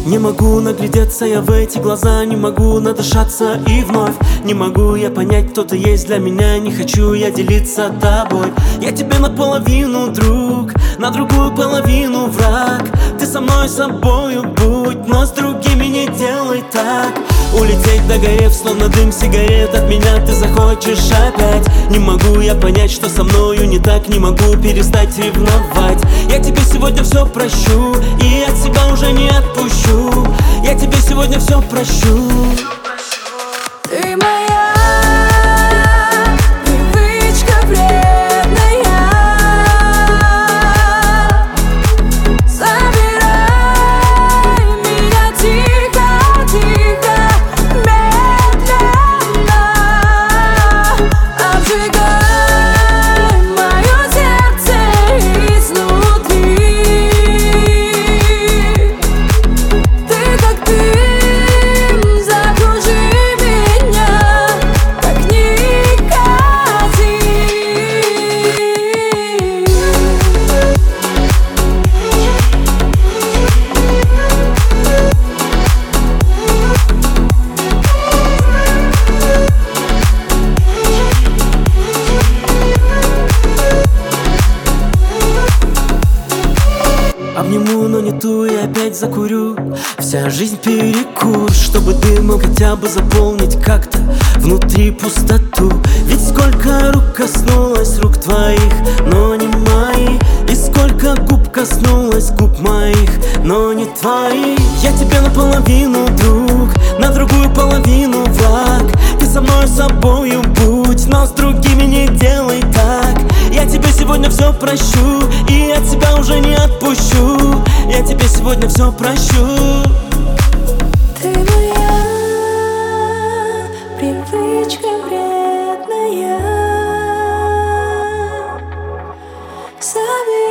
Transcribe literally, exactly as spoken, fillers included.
Не могу наглядеться я в эти глаза, не могу надышаться и вновь не могу я понять, кто ты есть для меня. Не хочу я делиться тобой. Я тебе наполовину друг, на другую половину враг. Ты со мной собою будь, но с другими не делай так. Улететь догорев, словно дым сигарет, от меня ты захочешь опять. Не могу я понять, что со мною не так, не могу перестать ревновать. Я тебе сегодня все прощу и от себя уже не отпущу. Я тебе сегодня все прощу. Ты моя привычка вредная. Забирай меня тихо, тихо, медленно. Обжигай мое сердце изнутри. Ты как дым, закружи меня, как никотин. Обниму, но не ту и опять закурю. Вся жизнь перекур, чтобы дым мог хотя бы заполнить как-то внутри пустоту. Ведь сколько рук коснулось рук твоих, но не моих. И сколько губ коснулось губ моих, но не твоих. Я тебе наполовину друг, на другую половину враг. Ты со мной собою будь, но с другими не делай так. Я тебе сегодня все прощу и от себя уже не отпущу. Я тебе сегодня все прощу. Ты моя привычка вредная. Забирай